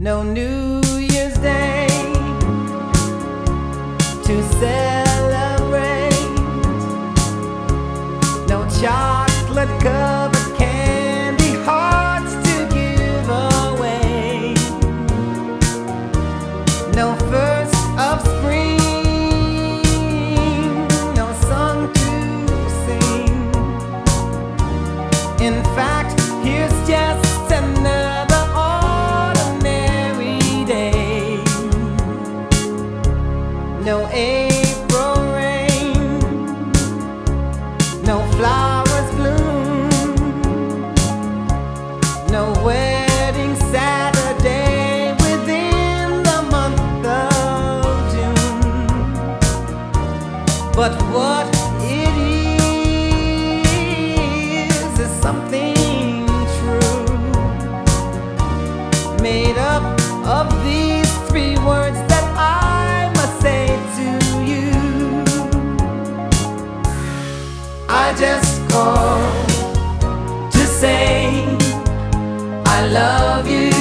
No New Year's Day to celebrate, no chocolate covered candy hearts to give away, no first of spring, no song to sing. In fact, here's just another ordinary day. No April rain, no flowers bloom, no wedding Saturday within the month of June. But what it is something true, made up of these three words that I must say to you. I just called to say I love you.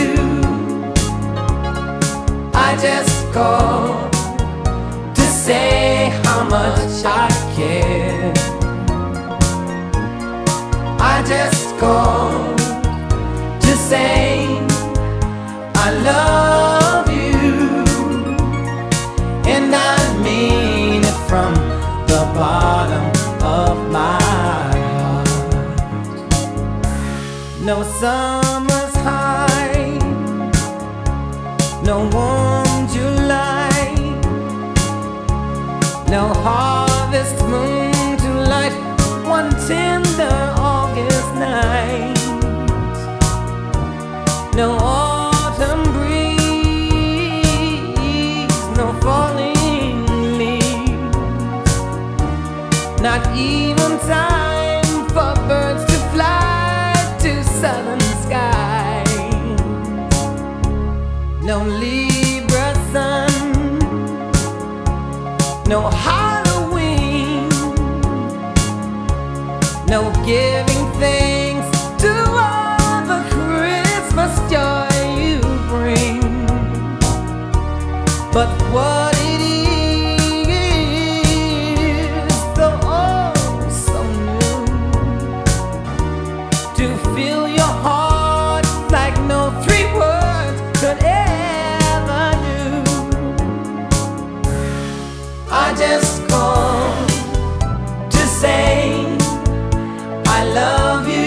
I just called to say how much I care. I just called to say I love you, and I mean it from the bottom of my heart. No summer's high, no warm July, no harvest moon to light one tender August night, no autumn breeze, no falling leaves, not even time for birds to fly to southern skies, no Libra sun, no Halloween, no giving thanks to all the Christmas joy you bring. But what it is, though oh so new, to fill your heart like no three words could ever do. I just called to say I love you.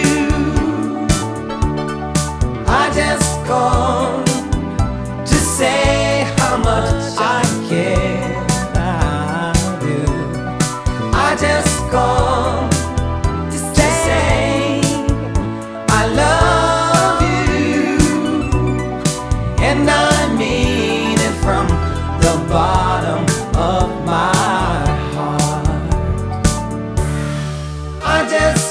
I just called to say how much I care. I do. I just called to say I love you, and I mean it from the bottom of my heart. I just